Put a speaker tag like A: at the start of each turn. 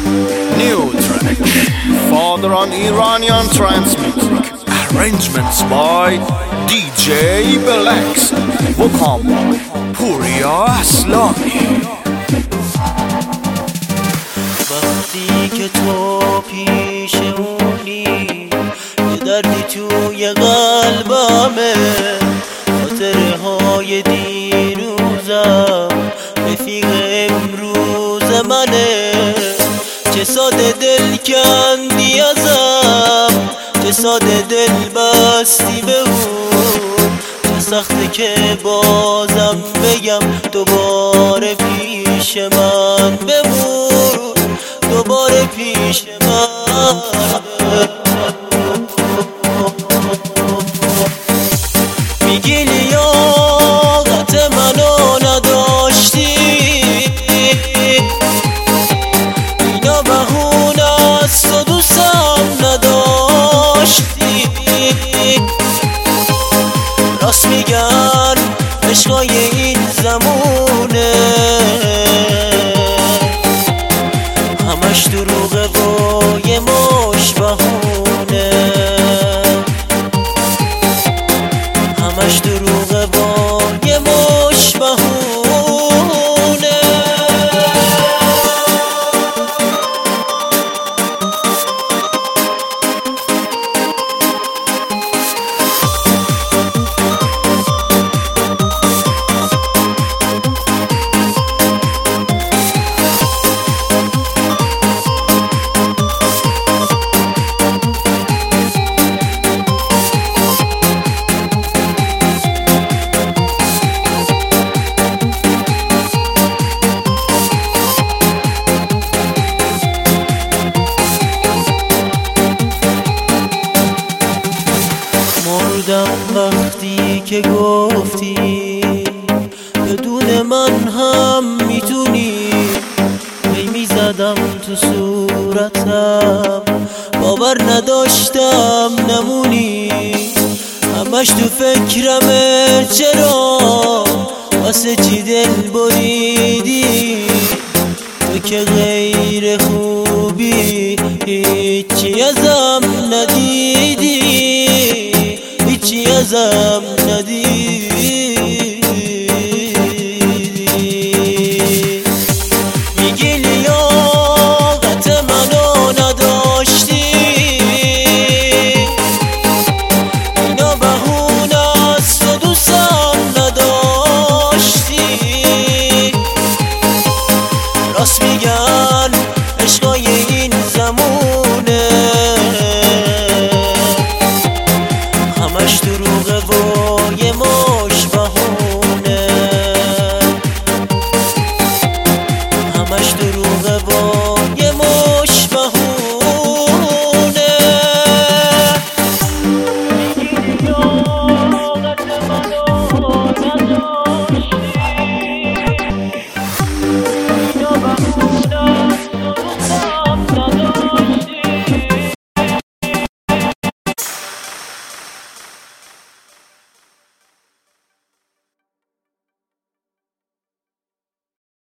A: New track, Father on Iranian trance music. Arrangements by DJ Belex. Vocal by Purya Aslami.
B: وقتی که تو پیشمونی یه دردی توی قلبمه، خاطره های دیروزم رفیق امروز منه. چه ساده دل کندی ازم، چه ساده دل بستی به اون، چه سخته که بازم بگم دوباره پیش من بمون، دوباره پیش من. میگی لیاقت منو نداشتی، اینا بهونه است و دوستم نداشتی. راست میگن عشقای این زمونه همش دروغه و یه مش بهونه، همش دروغه و یه مش بهونه. وقتی که گفتی بدون من هم میتونی، هی میزدم تو صورتم باور نداشتم نمونی. همش تو فکرمه چرا واسه چی دل بریدی، تو که غیر خوبی هیچی ازم ندیدی، هیچی ازم ندیدی. میگی لیاقت منو نداشتی، اینا بهونه است و دوستم نداشتی. راست میگن